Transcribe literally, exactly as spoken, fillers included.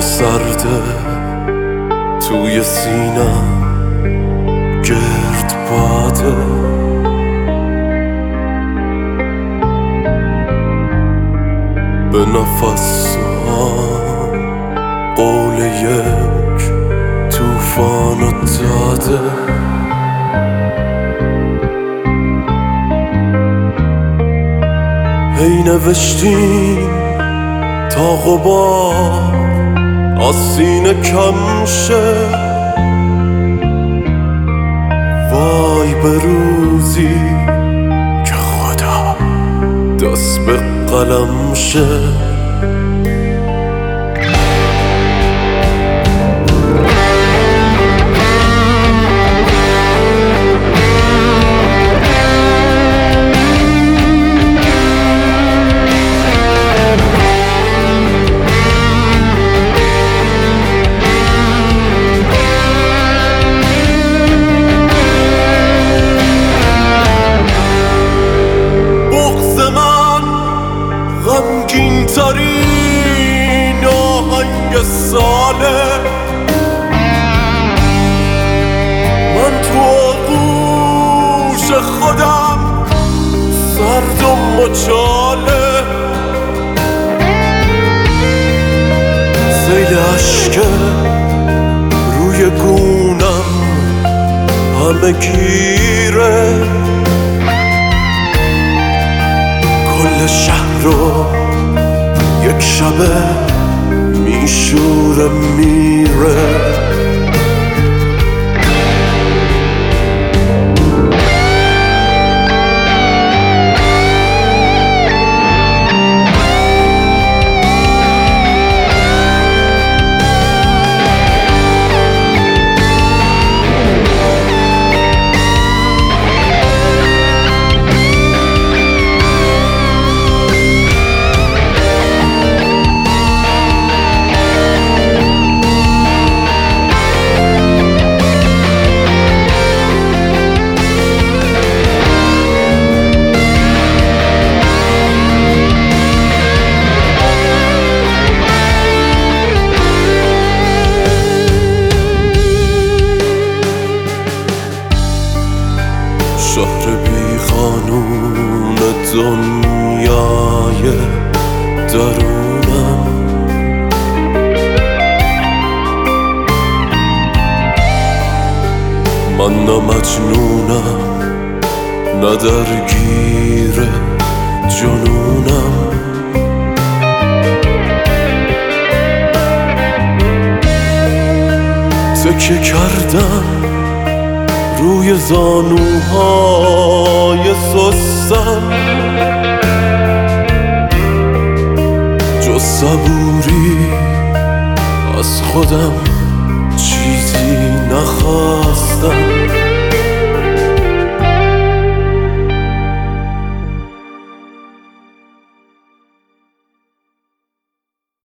سرده توی سینم گرد باده، به نفسم قول یک توفان داده. هی نوشتیم تا غبار از سینه کم شه، وای به روزی که خدا دست به قلم شه. غمگین ترین آهنگ ساله، من تو آغوش خودم سرد و مچاله. سیل عشق روی گونم همه گیره، کل شهر رو یک شبه میشوره میره. شهر بی قانون دنیای درونم، من نه مجنونم نه درگیر جنونم. تکیه کردم روی زانوهای سستم، جز صبوری از خودم چیزی نخواستم.